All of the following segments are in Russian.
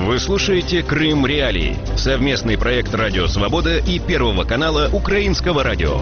Вы слушаете «Крым Реалии» — совместный проект «Радио Свобода» и Первого канала Украинского радио.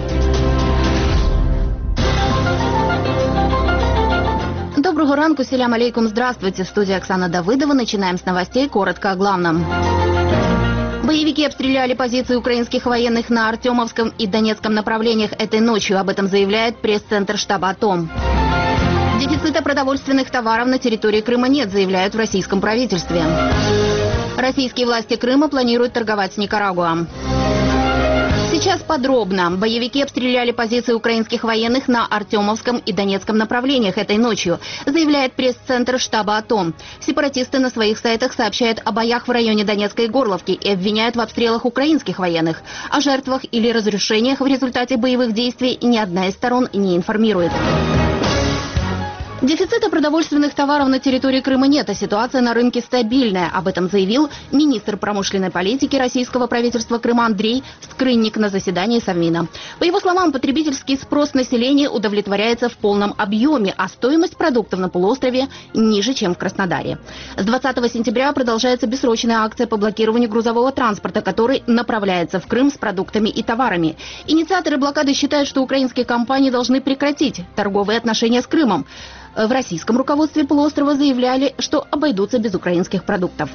Доброго ранку, селям алейкум, здравствуйте. В студии Оксана Давыдова. Начинаем с новостей, коротко о главном. Боевики обстреляли позиции украинских военных на Артемовском и Донецком направлениях этой ночью. Об этом заявляет пресс-центр штаба АТО. Дефицита продовольственных товаров на территории Крыма нет, заявляют в российском правительстве. Российские власти Крыма планируют торговать с Никарагуа. Сейчас подробно. Боевики обстреляли позиции украинских военных на Артемовском и Донецком направлениях этой ночью, заявляет пресс-центр штаба АТО. Сепаратисты на своих сайтах сообщают о боях в районе Донецкой Горловки и обвиняют в обстрелах украинских военных. О жертвах или разрушениях в результате боевых действий ни одна из сторон не информирует. Дефицита продовольственных товаров на территории Крыма нет, а ситуация на рынке стабильная. Об этом заявил министр промышленной политики российского правительства Крыма Андрей Скрынник на заседании Совмина. По его словам, потребительский спрос населения удовлетворяется в полном объеме, а стоимость продуктов на полуострове ниже, чем в Краснодаре. С 20 сентября продолжается бессрочная акция по блокированию грузового транспорта, который направляется в Крым с продуктами и товарами. Инициаторы блокады считают, что украинские компании должны прекратить торговые отношения с Крымом. В российском руководстве полуострова заявляли, что обойдутся без украинских продуктов.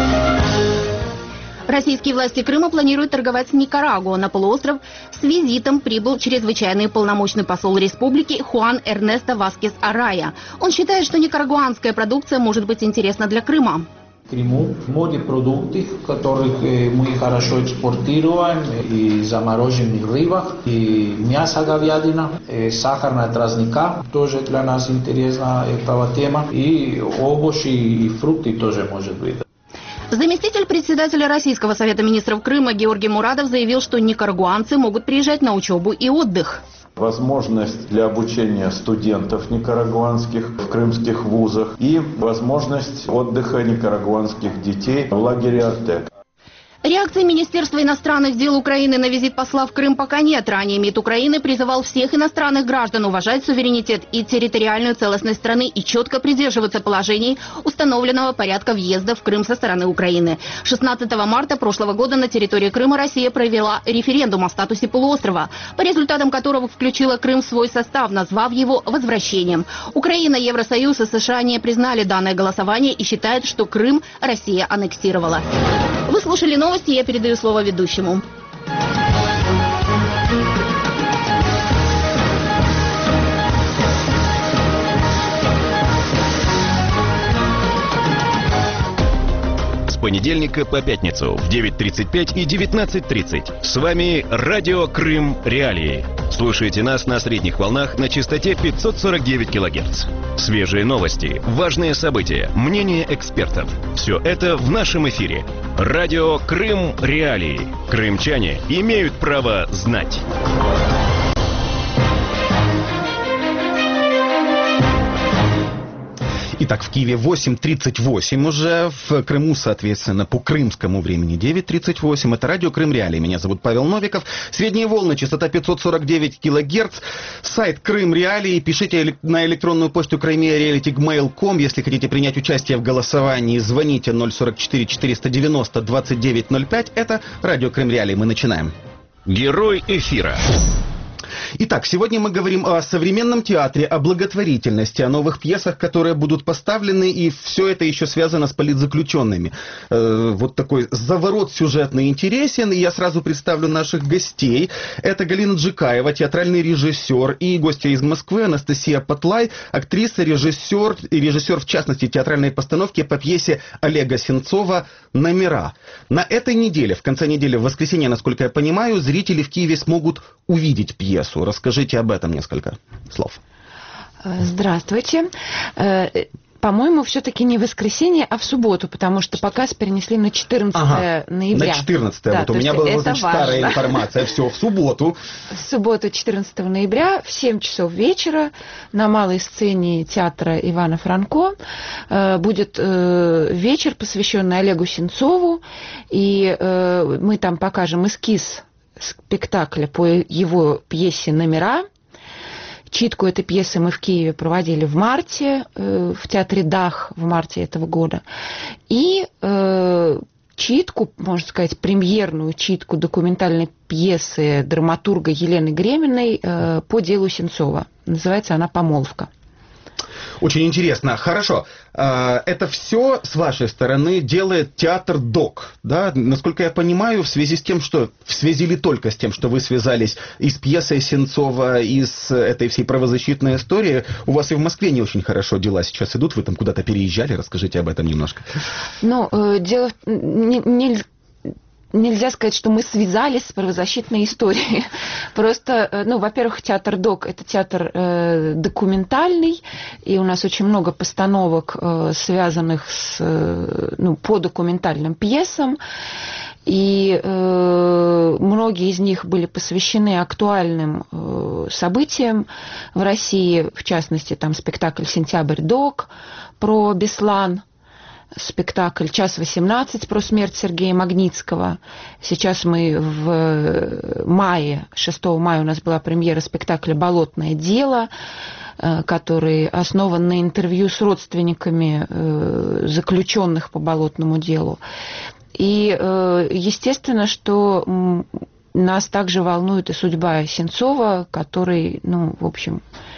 Российские власти Крыма планируют торговать с Никарагуа. На полуостров с визитом прибыл чрезвычайный полномочный посол республики Хуан Эрнесто Васкес Арая. Он считает, что никарагуанская продукция может быть интересна для Крыма. В Крыму морепродукты, которых мы хорошо экспортируем, и замороженных рыбах, и мясо говядина, и сахарная тростника, тоже для нас интересна эта тема, и овощи и фрукты тоже может быть. Заместитель председателя Российского совета министров Крыма Георгий Мурадов заявил, что никарагуанцы могут приезжать на учебу и отдых. Возможность для обучения студентов никарагуанских в крымских вузах и возможность отдыха никарагуанских детей в лагере «Артек». Реакции Министерства иностранных дел Украины на визит посла в Крым пока нет. Ранее МИД Украины призывал всех иностранных граждан уважать суверенитет и территориальную целостность страны и четко придерживаться положений установленного порядка въезда в Крым со стороны Украины. 16 марта прошлого года на территории Крыма Россия провела референдум о статусе полуострова, по результатам которого включила Крым в свой состав, назвав его возвращением. Украина, Евросоюз и США не признали данное голосование и считают, что Крым Россия аннексировала. Вы слушали новости, я передаю слово ведущему. С понедельника по пятницу в 9:35 и 19:30. С вами радио «Крым Реалии». Слушайте нас на средних волнах на частоте 549 кГц. Свежие новости, важные события, мнения экспертов. Все это в нашем эфире. Радио «Крым Реалии». Крымчане имеют право знать. Итак, в Киеве 8:38 уже, в Крыму, соответственно, по крымскому времени 9:38. Это радио «Крым Реалии». Меня зовут Павел Новиков. Средние волны, частота 549 кГц. Сайт «Крым Реалии». Пишите на электронную почту krymreality@gmail.com. Если хотите принять участие в голосовании, звоните 044 490 2905. Это радио «Крым Реалии». Мы начинаем. Герой эфира. Итак, сегодня мы говорим о современном театре, о благотворительности, о новых пьесах, которые будут поставлены, и все это еще связано с политзаключенными. Вот такой заворот сюжетный интересен, и я сразу представлю наших гостей. Это Галина Джикаева, театральный режиссер, и гостья из Москвы Анастасия Потлай, актриса, режиссер, и режиссер, в частности, театральной постановки по пьесе Олега Сенцова «Номера». На этой неделе, в конце недели, в воскресенье, насколько я понимаю, зрители в Киеве смогут увидеть пьесу. Расскажите об этом несколько слов. Здравствуйте. По-моему, все-таки не в воскресенье, а в субботу, потому что показ перенесли на 14 ноября. На 14 да, вот у меня была старая информация. Все, в субботу. В субботу, 14 ноября, в 7 часов вечера на малой сцене театра Ивана Франко будет вечер, посвященный Олегу Сенцову. И мы там покажем эскиз спектакля по его пьесе «Номера». Читку этой пьесы мы в Киеве проводили в марте, в театре «Дах» в марте этого года. И читку, можно сказать, премьерную читку документальной пьесы драматурга Елены Греминой по делу Сенцова. Называется она «Помолвка». Очень интересно. Хорошо. Это все с вашей стороны делает театр ДОК, да? Насколько я понимаю, в связи ли только с тем, что вы связались и с пьесой Сенцова, и с этой всей правозащитной историей, у вас и в Москве не очень хорошо дела сейчас идут, вы там куда-то переезжали, расскажите об этом немножко. Ну, дело нельзя сказать, что мы связались с правозащитной историей. Просто, во-первых, театр ДОК – это театр документальный, и у нас очень много постановок, связанных по документальным пьесам. И многие из них были посвящены актуальным событиям в России, в частности, там спектакль «Сентябрь ДОК» про Беслан, спектакль «Час 18» про смерть Сергея Магнитского. Сейчас мы в мае, 6 мая у нас была премьера спектакля «Болотное дело», который основан на интервью с родственниками заключенных по болотному делу. И естественно, что нас также волнует и судьба Сенцова, который, в общем,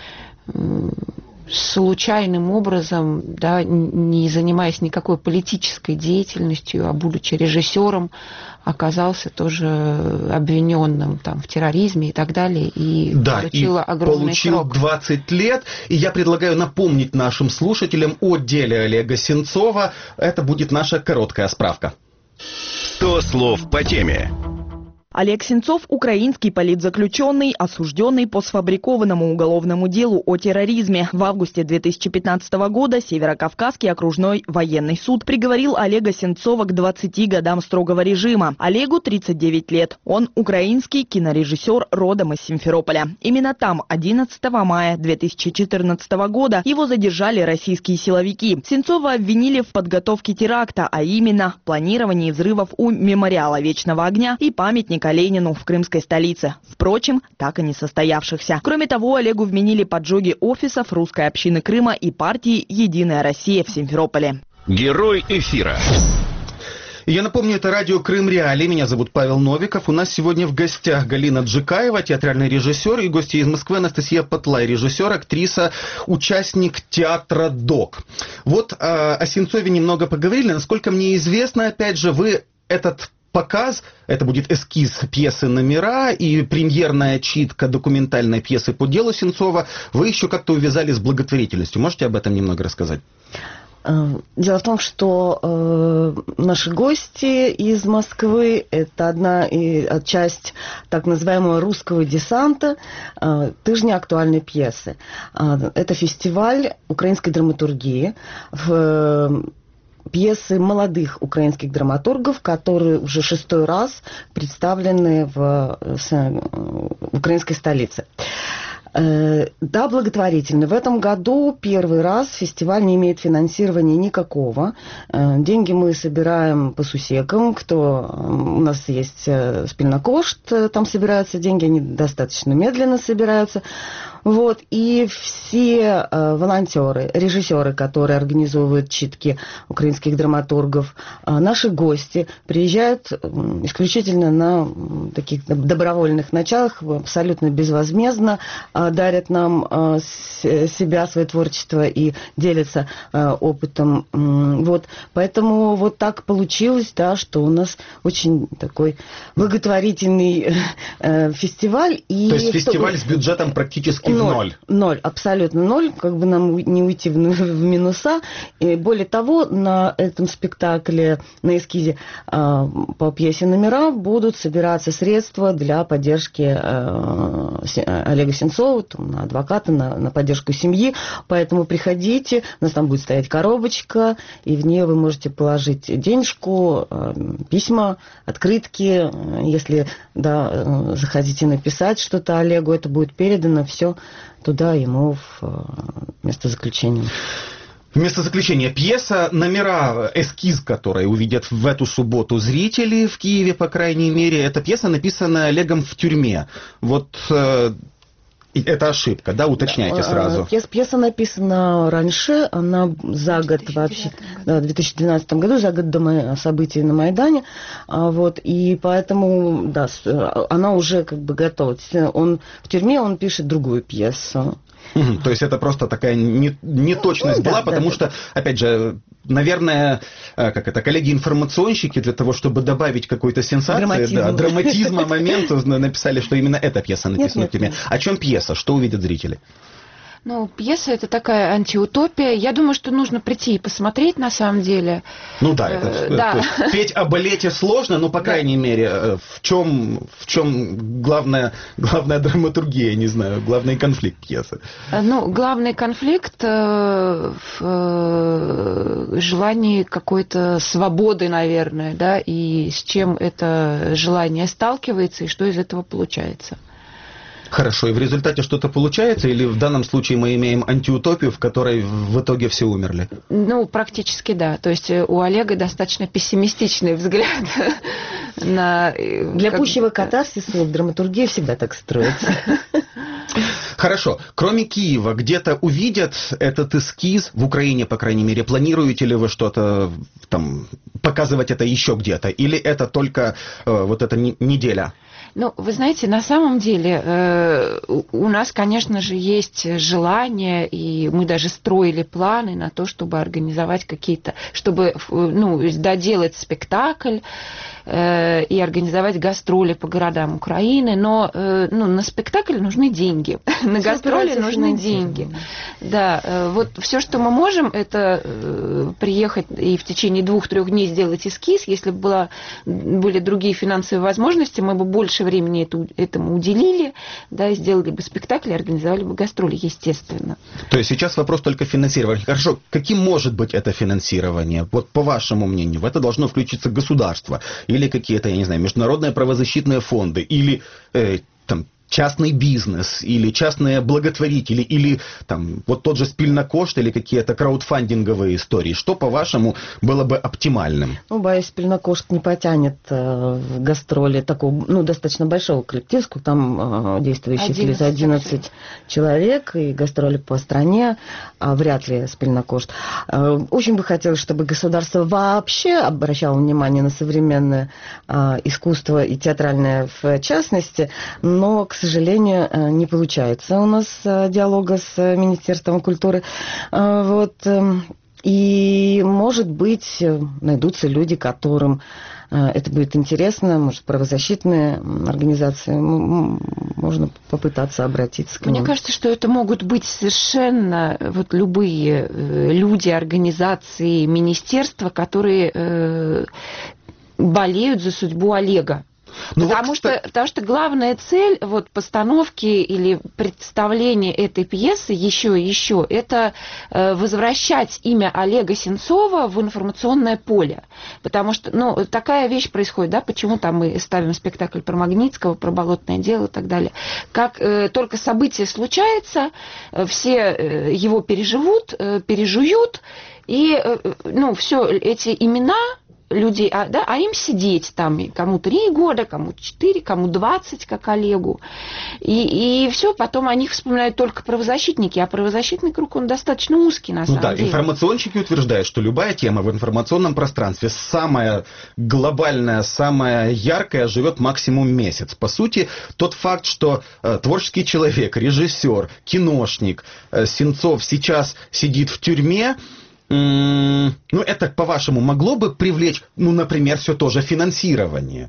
случайным образом, да, не занимаясь никакой политической деятельностью, а будучи режиссером, оказался тоже обвиненным там в терроризме и так далее, и получил огромный срок. 20 лет. И я предлагаю напомнить нашим слушателям о деле Олега Сенцова. Это будет наша короткая справка. 100 слов по теме. Олег Сенцов – украинский политзаключенный, осужденный по сфабрикованному уголовному делу о терроризме. В августе 2015 года Северокавказский окружной военный суд приговорил Олега Сенцова к 20 годам строгого режима. Олегу 39 лет. Он украинский кинорежиссер, родом из Симферополя. Именно там 11 мая 2014 года его задержали российские силовики. Сенцова обвинили в подготовке теракта, а именно планировании взрывов у мемориала Вечного огня и памятника Ленину в крымской столице. Впрочем, так и не состоявшихся. Кроме того, Олегу вменили поджоги офисов русской общины Крыма и партии «Единая Россия» в Симферополе. Герой эфира. Я напомню, это радио Крым Реалии. Меня зовут Павел Новиков. У нас сегодня в гостях Галина Джикаева, театральный режиссер, и гостья из Москвы Анастасия Потлай, режиссер, актриса, участник театра ДОК. Вот о Сенцове немного поговорили. Насколько мне известно, опять же, вы этот показ, это будет эскиз пьесы «Номера» и премьерная читка документальной пьесы по делу Сенцова, вы еще как-то увязали с благотворительностью. Можете об этом немного рассказать? Дело в том, что наши гости из Москвы – это одна часть так называемого русского десанта «Тыжня актуальной пьесы». Это фестиваль украинской драматургии в пьесы молодых украинских драматургов, которые уже 6-й раз представлены в украинской столице. Да, благотворительно. В этом году первый раз фестиваль не имеет финансирования никакого. Деньги мы собираем по сусекам. У нас есть спільнокошт, там собираются деньги, они достаточно медленно собираются. Вот, и все волонтеры, режиссеры, которые организовывают читки украинских драматургов, наши гости приезжают исключительно на таких добровольных началах, абсолютно безвозмездно, дарят нам себя, свое творчество и делятся опытом. Вот, поэтому вот так получилось, да, что у нас очень такой благотворительный фестиваль. И то есть фестиваль с бюджетом практически Ноль, абсолютно ноль, как бы нам не уйти в минуса. И более того, на этом спектакле, на эскизе по пьесе «Номера» будут собираться средства для поддержки Олега Сенцова, на адвоката, на поддержку семьи. Поэтому приходите, у нас там будет стоять коробочка, и в нее вы можете положить денежку, письма, открытки. Если захотите написать что-то Олегу, это будет передано все туда ему в место заключения. Вместо заключения пьеса «Номера», эскиз, который увидят в эту субботу зрители в Киеве, по крайней мере, эта пьеса написана Олегом в тюрьме. Вот Это ошибка, да? Уточняйте сразу. Пьеса написана раньше, она за год вообще, в 2012 году, за год до событий на Майдане, вот, и поэтому, да, она уже как бы готова. Он в тюрьме, он пишет другую пьесу. То есть это просто такая неточность была, потому что, опять же, наверное, коллеги-информационщики для того, чтобы добавить какой-то сенсации, драматизма моменту, написали, что именно эта пьеса написана в тюрьме. О чем пьеса? Что увидят зрители? Ну, пьеса это такая антиутопия. Я думаю, что нужно прийти и посмотреть на самом деле. Ну да, то есть, петь о балете сложно, но по крайней мере, в чем главная драматургия, не знаю, главный конфликт пьесы? Ну, главный конфликт в желании какой-то свободы, наверное, да, и с чем это желание сталкивается, и что из этого получается. Хорошо, и в результате что-то получается, или в данном случае мы имеем антиутопию, в которой в итоге все умерли? Ну, практически да. То есть у Олега достаточно пессимистичный взгляд на... Для пущего катарсиса драматургия всегда так строится. Хорошо. Кроме Киева, где-то увидят этот эскиз в Украине, по крайней мере? Планируете ли вы что-то там показывать это еще где-то? Или это только вот эта неделя? Ну, вы знаете, на самом деле у нас, конечно же, есть желание, и мы даже строили планы на то, чтобы организовать какие-то, чтобы доделать спектакль и организовать гастроли по городам Украины, но на спектакль нужны деньги, на гастроли нужны деньги. Да, вот все, что мы можем, это приехать и в течение 2-3 дней сделать эскиз. Если бы были другие финансовые возможности, мы бы больше времени этому уделили, да, сделали бы спектакль и организовали бы гастроли, естественно. То есть сейчас вопрос только финансирования. Хорошо, каким может быть это финансирование? Вот по вашему мнению, в это должно включиться государство или какие-то, я не знаю, международные правозащитные фонды, или частный бизнес, или частные благотворители, или там вот тот же Спільнокошт, или какие-то краудфандинговые истории. Что, по-вашему, было бы оптимальным? Ну, боюсь, Спільнокошт не потянет гастроли такого, достаточно большого коллектива, там действующих 11 человек, и гастроли по стране, вряд ли Спільнокошт. Очень бы хотелось, чтобы государство вообще обращало внимание на современное искусство и театральное в частности, но, к сожалению, не получается у нас диалога с Министерством культуры. И, может быть, найдутся люди, которым это будет интересно, может, правозащитные организации, можно попытаться обратиться к ним. Мне кажется, что это могут быть совершенно любые люди, организации, министерства, которые болеют за судьбу Олега. Потому что главная цель постановки или представления этой пьесы еще и еще это возвращать имя Олега Сенцова в информационное поле. Потому что такая вещь происходит, да, почему там мы ставим спектакль про Магнитского, про болотное дело и так далее. Как только событие случается, все его переживут, пережуют, и все эти имена людей, а им сидеть там, кому 3 года, кому 4, кому 20, как Олегу. И все, потом о них вспоминают только правозащитники, а правозащитный круг, он достаточно узкий, на самом деле. Информационщики утверждают, что любая тема в информационном пространстве, самая глобальная, самая яркая, живет максимум месяц. По сути, тот факт, что творческий человек, режиссер, киношник Сенцов сейчас сидит в тюрьме, это, по-вашему, могло бы привлечь, например, все то же финансирование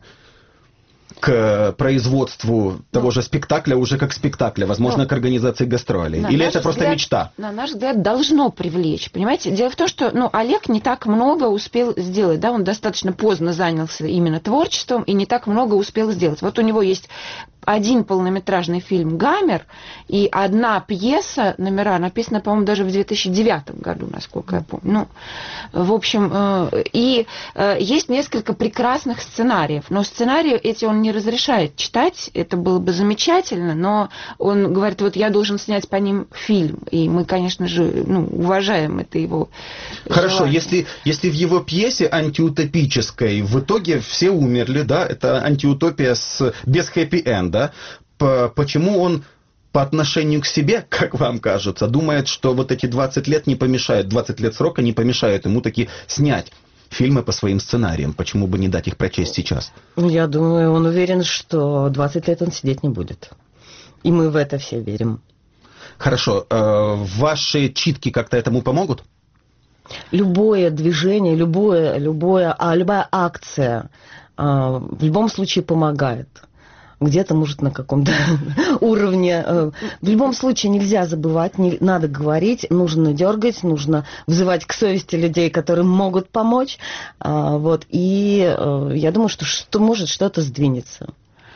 к производству того же спектакля уже как спектакля, возможно, к организации гастролей? Или это просто мечта? На наш взгляд, должно привлечь. Понимаете, дело в том, что Олег не так много успел сделать, да, он достаточно поздно занялся именно творчеством и не так много успел сделать. Вот у него есть 1 полнометражный фильм «Гамер» и 1 пьеса, номера написана, по-моему, даже в 2009 году, насколько я помню. В общем, и есть несколько прекрасных сценариев, но сценарии эти он не разрешает читать, это было бы замечательно, но он говорит, я должен снять по ним фильм, и мы, конечно же, уважаем это его Хорошо, желание. если в его пьесе антиутопической в итоге все умерли, да, это антиутопия без хэппи-энда, почему он по отношению к себе, как вам кажется, думает, что вот эти 20 лет не помешают, 20 лет срока не помешают ему таки снять фильмы по своим сценариям? Почему бы не дать их прочесть сейчас? Я думаю, он уверен, что 20 лет он сидеть не будет. И мы в это все верим. Хорошо. Ваши читки как-то этому помогут? Любое движение, любая акция в любом случае помогает. Где-то, может, на каком-то уровне. В любом случае нельзя забывать, надо говорить, нужно дергать, нужно вызывать к совести людей, которые могут помочь. Вот. И я думаю, что может что-то сдвинется.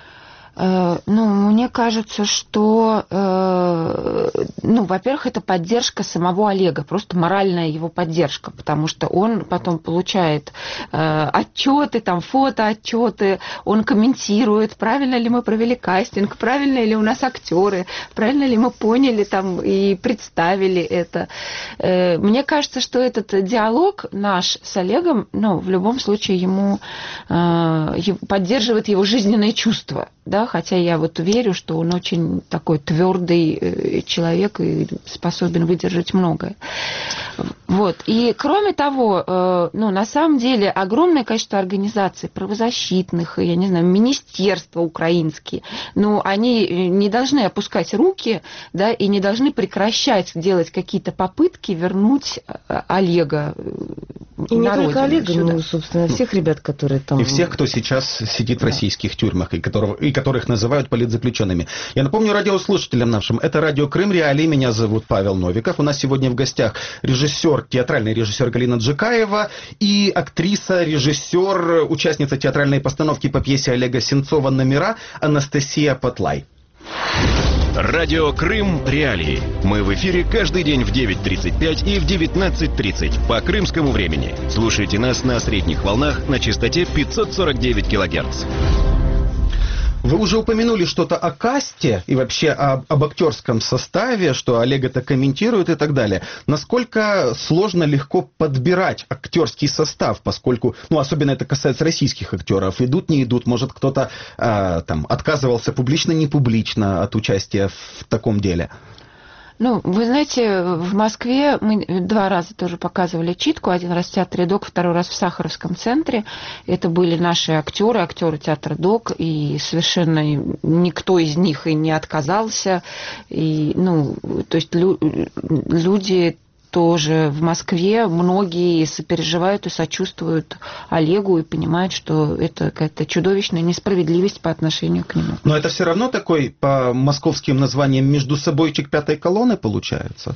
Мне кажется, что, во-первых, это поддержка самого Олега, просто моральная его поддержка, потому что он потом получает отчеты, фотоотчеты, он комментирует, правильно ли мы провели кастинг, правильно ли у нас актеры, правильно ли мы поняли и представили это. Мне кажется, что этот диалог наш с Олегом, в любом случае ему поддерживает его жизненные чувства. Да, хотя я верю, что он очень такой твердый человек и способен выдержать многое. Вот. И кроме того, на самом деле огромное количество организаций правозащитных, я не знаю, министерства украинские, они не должны опускать руки, да, и не должны прекращать делать какие-то попытки вернуть Олега. И не только Олега, собственно, всех ребят, которые там... И всех, кто сейчас сидит в российских тюрьмах, и которых называют политзаключенными. Я напомню радиослушателям нашим, это радио Крым Реалии, меня зовут Павел Новиков. У нас сегодня в гостях театральный режиссер Галина Джикаева и актриса, режиссер, участница театральной постановки по пьесе Олега Сенцова «Номера» Анастасия Потлай. Радио Крым Реалии. Мы в эфире каждый день в 9:35 и в 19:30 по крымскому времени. Слушайте нас на средних волнах на частоте 549 кГц. Вы уже упомянули что-то о касте и вообще об актерском составе, что Олег это комментирует и так далее. Насколько сложно, легко подбирать актерский состав, поскольку, особенно это касается российских актеров, идут, не идут, может кто-то отказывался публично, не публично от участия в таком деле? Вы знаете, в Москве мы 2 раза тоже показывали читку. 1 раз в театре ДОК, 2 раз в Сахаровском центре. Это были наши актеры театра ДОК, и совершенно никто из них и не отказался. И, то есть люди тоже в Москве, многие сопереживают и сочувствуют Олегу и понимают, что это какая-то чудовищная несправедливость по отношению к нему. Но это все равно такой, по московским названиям, междусобойчик 5-й колонны получается?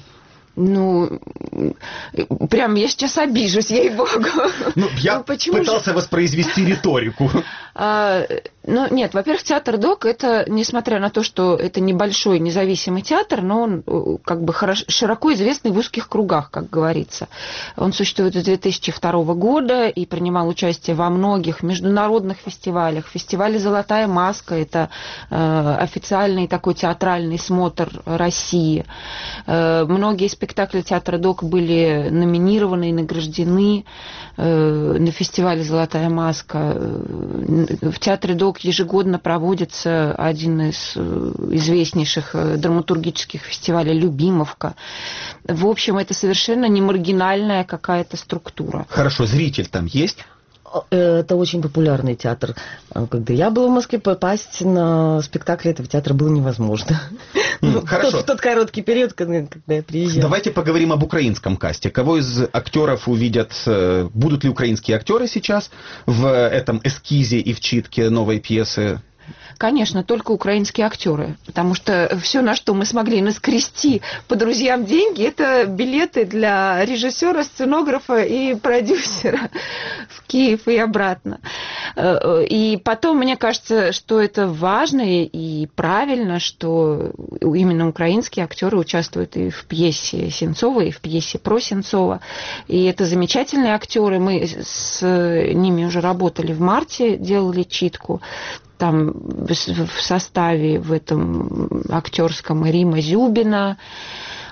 Прям я сейчас обижусь, ей-богу. Я пытался воспроизвести риторику. Нет, во-первых, театр ДОК, это, несмотря на то, что это небольшой независимый театр, но он широко известный в узких кругах, как говорится. Он существует с 2002 года и принимал участие во многих международных фестивалях. Фестиваль «Золотая маска» – это официальный такой театральный смотр России. Многие спектакли театра ДОК были номинированы и награждены на фестивале «Золотая маска». В театре ДОК ежегодно проводится один из известнейших драматургических фестивалей «Любимовка». В общем, это совершенно не маргинальная какая-то структура. Хорошо, зритель там есть? Это очень популярный театр. Когда я была в Москве, попасть на спектакль этого театра было невозможно. Хорошо. В тот короткий период, когда я приезжала. Давайте поговорим об украинском касте. Кого из актеров увидят? Будут ли украинские актеры сейчас в этом эскизе и в читке новой пьесы? Конечно, только украинские актеры, потому что все, на что мы смогли наскрести по друзьям деньги, это билеты для режиссера, сценографа и продюсера в Киев и обратно. И потом, мне кажется, что это важно и правильно, что именно украинские актеры участвуют и в пьесе Сенцова, и в пьесе про Сенцова. И это замечательные актеры. Мы с ними уже работали в марте, делали читку. Там в составе в этом актерском Рима Зюбина,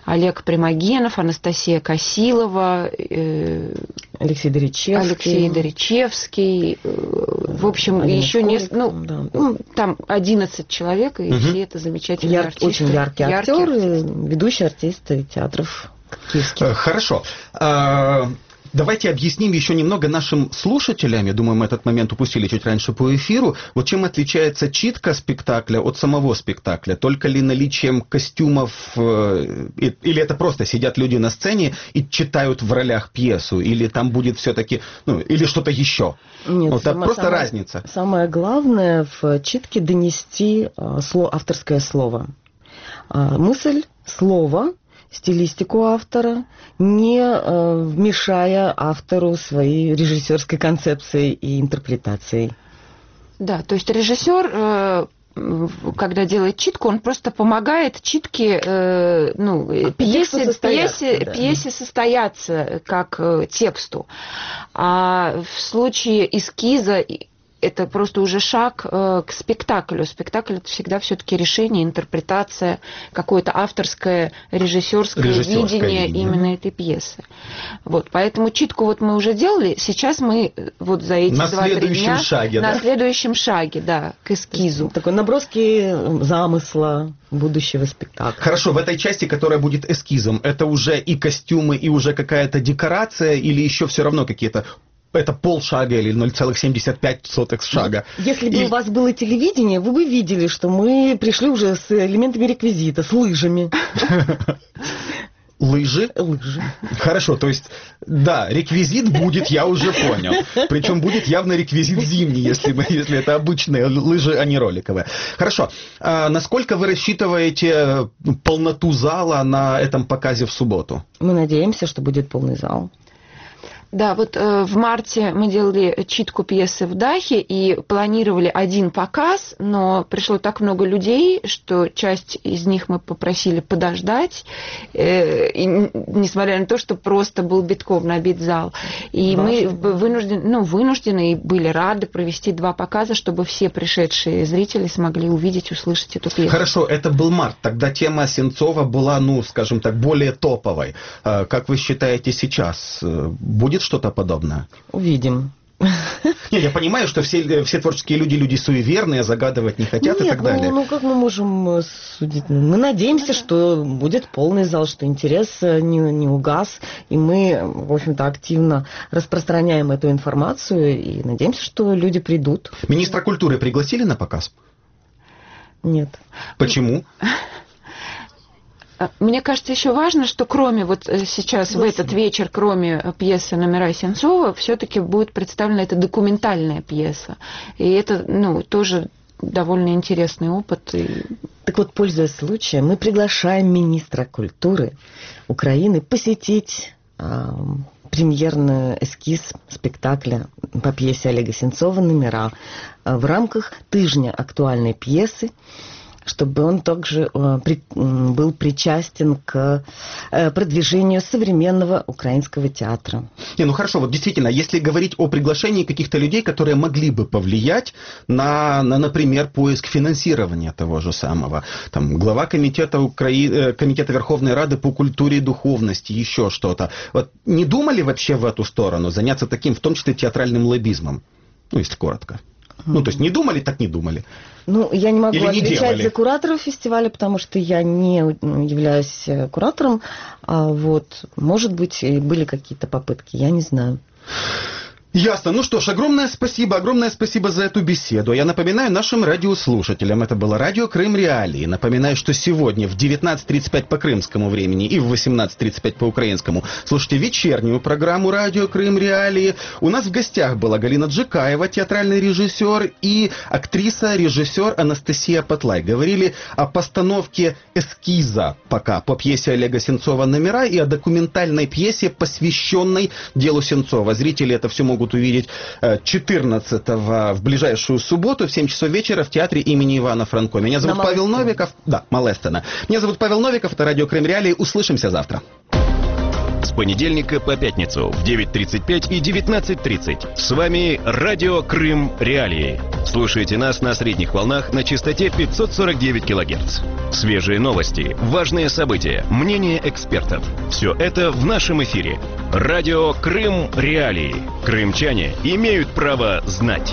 Олег Примагенов, Анастасия Косилова, Алексей Доричевский. В общем, еще там 11 человек, и все это замечательные артисты. Очень яркие актеры, ведущие артисты театров киевских. Хорошо. Давайте объясним еще немного нашим слушателям, я думаю, мы этот момент упустили чуть раньше по эфиру, вот чем отличается читка спектакля от самого спектакля, только ли наличием костюмов, или это просто сидят люди на сцене и читают в ролях пьесу, или там будет все-таки, или что-то еще? Нет, вот просто разница. Самое главное в читке донести авторское слово. Мысль, слово, стилистику автора, не вмешая автору своей режиссерской концепцией и интерпретацией. Да, то есть режиссер, когда делает читку, он просто помогает читке, пьесе состояться как тексту. А в случае эскиза это просто уже шаг к спектаклю. Спектакль – это всегда все-таки решение, интерпретация, какое-то авторское, режиссерское видение именно этой пьесы. Вот, поэтому читку вот мы уже делали, сейчас мы вот за эти 2-3 дня на следующем шаге, да, к эскизу. Такой наброски замысла будущего спектакля. Хорошо, в этой части, которая будет эскизом, это уже и костюмы, и уже какая-то декорация, или еще все равно какие-то... Это полшага или 0,75 шага. Если бы у вас было телевидение, вы бы видели, что мы пришли уже с элементами реквизита, с лыжами. Лыжи? Лыжи. Хорошо, то есть, да, реквизит будет, я уже понял. Причем будет явно реквизит зимний, если это обычные лыжи, а не роликовые. Хорошо. А насколько вы рассчитываете полноту зала на этом показе в субботу? Мы надеемся, что будет полный зал. Да, вот в марте мы делали читку пьесы в Дахе и планировали один показ, но пришло так много людей, что часть из них мы попросили подождать, и, несмотря на то, что просто был битком набит зал. И мы вынуждены и были рады провести 2 показа, чтобы все пришедшие зрители смогли увидеть, услышать эту пьесу. Хорошо, это был март, тогда тема Сенцова была, скажем так, более топовой. Как вы считаете сейчас, будет что-то подобное? Увидим. Я понимаю, что все творческие люди суеверные, загадывать не хотят и так далее. Как мы можем судить? Мы надеемся, что будет полный зал, что интерес не угас, и мы, в общем-то, активно распространяем эту информацию, и надеемся, что люди придут. Министра культуры пригласили на показ? Нет. Почему? Мне кажется, еще важно, что кроме вот сейчас, в этот вечер, кроме пьесы «Номера» Сенцова, все-таки будет представлена эта документальная пьеса. И это, тоже довольно интересный опыт. Так вот, пользуясь случаем, мы приглашаем министра культуры Украины посетить премьерный эскиз спектакля по пьесе Олега Сенцова «Номера» в рамках тыжня актуальной пьесы, чтобы он также был причастен к продвижению современного украинского театра. Хорошо, вот действительно, если говорить о приглашении каких-то людей, которые могли бы повлиять на, например, поиск финансирования того же самого, там, глава комитета Верховной Рады по культуре и духовности, еще что-то. Вот не думали вообще в эту сторону заняться таким, в том числе, театральным лоббизмом? Если коротко. То есть не думали, так не думали. Я не могу отвечать за кураторов фестиваля, потому что я не являюсь куратором. Может быть, были какие-то попытки, я не знаю. Ясно. Что ж, огромное спасибо за эту беседу. Я напоминаю нашим радиослушателям, это было радио Крым Реалии. Напоминаю, что сегодня в 19:35 по крымскому времени и в 18:35 по украинскому слушайте вечернюю программу радио Крым Реалии. У нас в гостях была Галина Джикаева, театральный режиссер, и актриса-режиссер Анастасия Патлай. Говорили о постановке эскиза пока по пьесе Олега Сенцова «Номера» и о документальной пьесе, посвященной делу Сенцова. Зрители это все могут увидеть 14-го в ближайшую субботу в 7 часов вечера в театре имени Ивана Франко. Меня зовут Павел Новиков. Да, Малестена. Меня зовут Павел Новиков, это радио Крым Реалии. Услышимся завтра. С понедельника по пятницу в 9:35 и 19:30. С вами Радио Крым Реалии. Слушайте нас на средних волнах на частоте 549 кГц. Свежие новости, важные события, мнения экспертов. Все это в нашем эфире. Радио Крым Реалии. Крымчане имеют право знать.